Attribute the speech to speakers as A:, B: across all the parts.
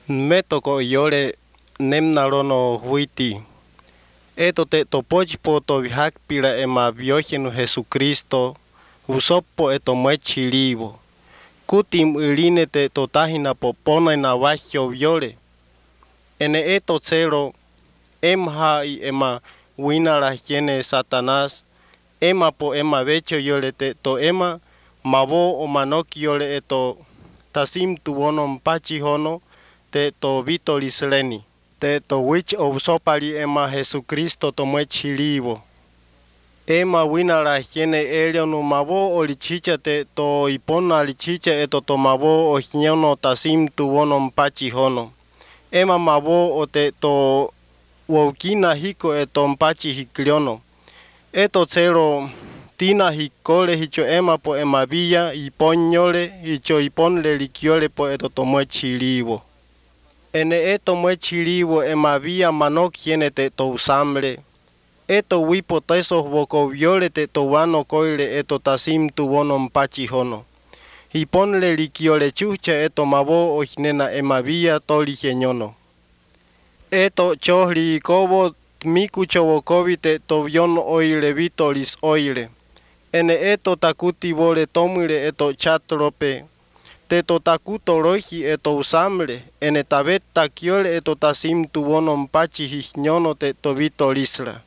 A: Metoko yole nemnarono huiti. Eto te topochpo to vihakpira ema viojenu Jesucristo, usopo eto muechilivo. Kutim iline te totahina popona na vahio viole. Ene eto cero emha y ema winara hiene Satanás, ema po ema vecho yole te to ema mavo o manoki yole eto tasim tuono mpachi hono te to vitolis leni. Te to wich o sopari ema Jesucristo to muechilivo. Ema winara hiene eliono mavo o lichicha te to ipona lichicha eto to mavo o hiono tasim tuono mpachi hono. Ema mavo o te to wokina hiko eto mpachi hikliono. Eto cero tina hikole hicho ema po ema villa iponyole hicho iponle likiole po eto to muechilivo. Ene eto muechilivo ema villa manok hiene te to usamble. Eto wipo teso voko viole te to wano koile eto tasim tuvono mpachi hono. Hiponle likiole chucha eto mavo o hinena ema villa toli genyono. Eto chohli kobo miku chovokovi te to vion oile vitolis oile. Ene eto takuti vole tomile eto chatrope. Te to takuto roji eto usamble. Ene tabet takiole eto tasim tuvono mpachi hihnyono te to vitolisla.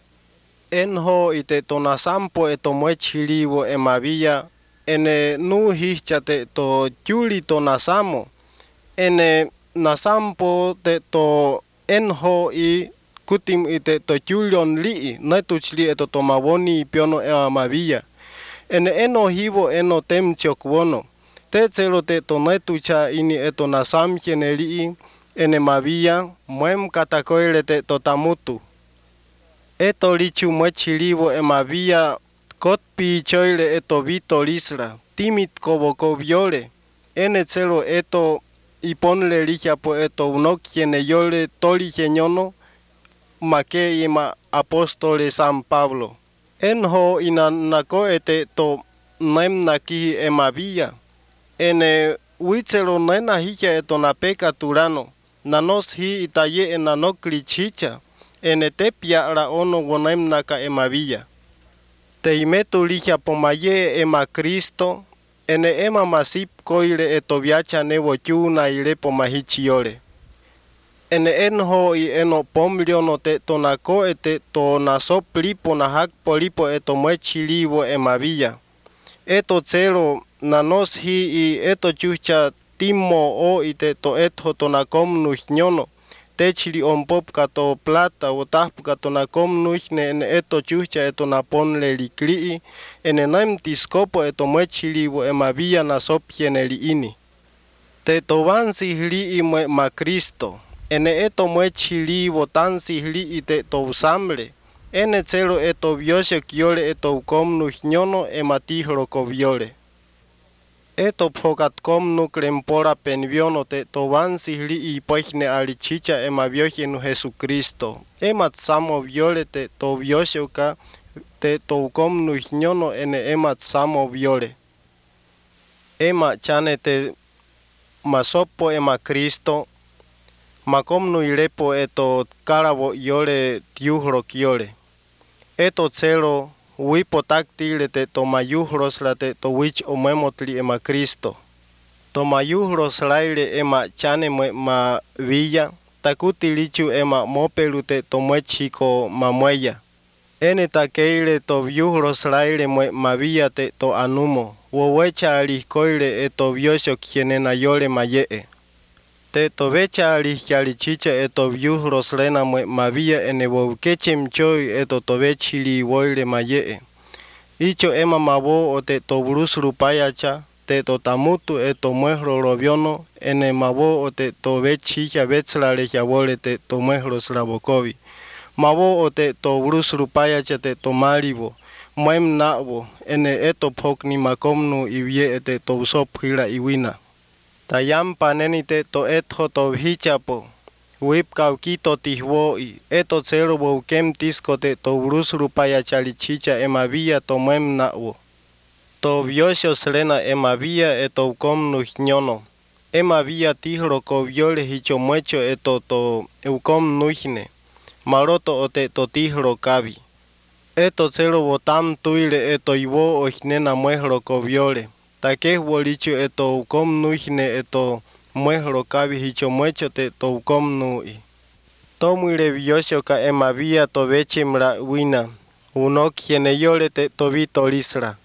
A: Enho y te to nasampo eto muechilivo ema villa. Ene nu hicha te to chuli to nasamo. Ene nasampo te to enho y kutim y te to chulion li netuchli eto to mavoni piono ema villa. Ene eno hivo eno temchokwono. Te celo te to netucha ini eto nasam li ene mavilla muem katakoile te to tamutu. Eto lichu muechilivo ema villa kotpi choile eto vitolisla. Timit koboko viole. Ene celo eto iponle lija po eto unokiene yole toli genyono make ima apostole San Pablo. Enho inanako ete to nemnaki ema villa. Ene witzelo nena hija eto na peka turano. Nanos hi itaye enanokli chicha. Ene tepia ra ono gonemnaka ema villa. Te imetu lija pomaye ema Cristo. Ene ema masip koile eto viacha nevo chuna ile pomahichiole. Ene enho y eno pomliono te tonako ete to nasop lipo na hak polipo eto muechilivo ema villa. Eto cero nanos hi y eto chucha timo o ite to eto tonakom nuhnyono. Techili ompop kato plata o tahp kato nakom nuhne en eto chucha eto naponle likli ene naim tiskopo eto muechilivo ema villa nasop hiene li ini. Te to vansi li ma Cristo. Ene eto muechilivo tansi li ite to usamble. Ene celo eto viosio kiole eto ukom nuhnyono ema tihro ko viole. Eto phokat kom nuklempora penviono te to vansi li i poihne alichicha ema viojenu Jesucristo. Ema tsamo viole te to viosio ka te to ukom nuhnyono ene ema tsamo viole. Ema chane te masopo ema Cristo. Makom nuilepo eto karabo yole tiuhro kiole. Eto celo wipo taktile te to mayuhros la te to wich o memotli ema Cristo. To mayuhros laile ema chane ma villa. Takuti lichu ema mopelu te to muechiko mamueya. Ene takeile to viuhros laile ma villa te to anumo. Wowecha alikoile eto viosio kienena yole mayee. Te to vecha alichicha eto viuhros lena ma villa ene wokechem choi eto to vechili woile mayee. Icho ema mavo o te to brusru payacha, te to tamutu eto muehro robiono, ene mavo o te to vechija vetsla leja vole te to muehro slavokovi. Mavo o te to brusru payacha te to marivo, muem navo, ene eto pokni makomnu ivye te to usop hila iwina. Tayam panenite to etho to hichapo. Wip kaukito tihwoi. Eto cero bokem tiskote to brusru paya chalichicha ema villa to mem na'wo. To viosio selena ema villa eto kom nuhnyono. ema vía tihro ko viole hicho muecho eto to eucom nuihne, maroto ote to tihro kavi. Eto cero botam tuile eto iwo oihnena muehro ko viole, take wolicho eto eucom nuihne eto muehro kavi hicho muecho te to eucom nui. Tomuire viosho ka ema vía to vechimra wina, uno kiene yole te to vitorisra.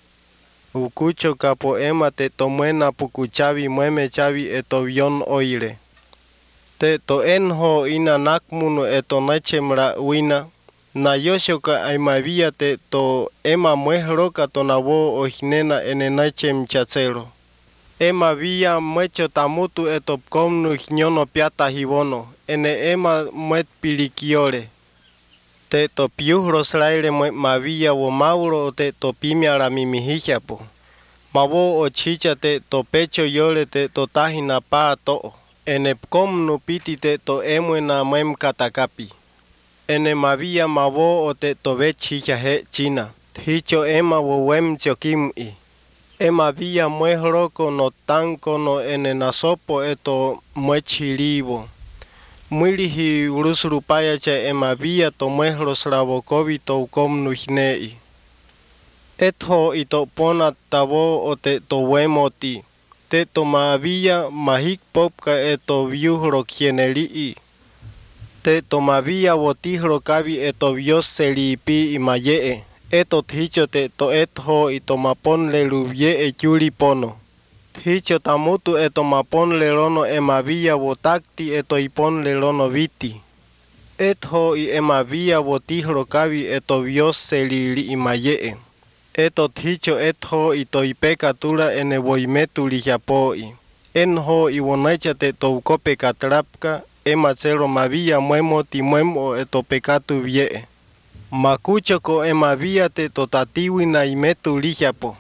A: Ukucho kapo ema te to muena puku chavi mueme chavi eto vion oire. Te to enho ina nakmuno eto nachemra wina, na yosho ka aima vía te to ema muehroka to nabo ohinena ene nachem chacero. Ema vía muecho tamutu eto komnu nyono piata hivono, ene ema muet pilikiore. Te to piuhro sraire ma vía wo mauro te to pimiara mimihijapo. Mawo o chicha te to pecho yole te to tahina pa to. Ene komnu piti te to emuena mem katakapi. Ene mavia mawo o te to vechija he china. Hicho ema wo wem chokim i. Ema via muehroko no tanko no ene nasopo eto muechirivo. Muirihi urusrupaya cha ema via to muehro sravokovi to komnu hnei. Etho ito pona tavo o te to wemoti. Te to mavia mahik popka eto viuhro kieneli. Te to mavia votihro kavi eto vios selipi imayee. Eto hicho te to etho ito mapon le ruvie e yuri pono. Hicho tamutu eto mapon le rono emavia votakti eto ipon le rono viti. Etho i emavia votihro kavi eto vios selili imayee. Eto hicho etho ito ipekatura ene voimetuli japoi. Enho i wonacha te to ukope katrapka ema cero mavia muemo ti muemo eto pekatu vie. Makucho ko ema vía te totatiwi na imetu lijapo.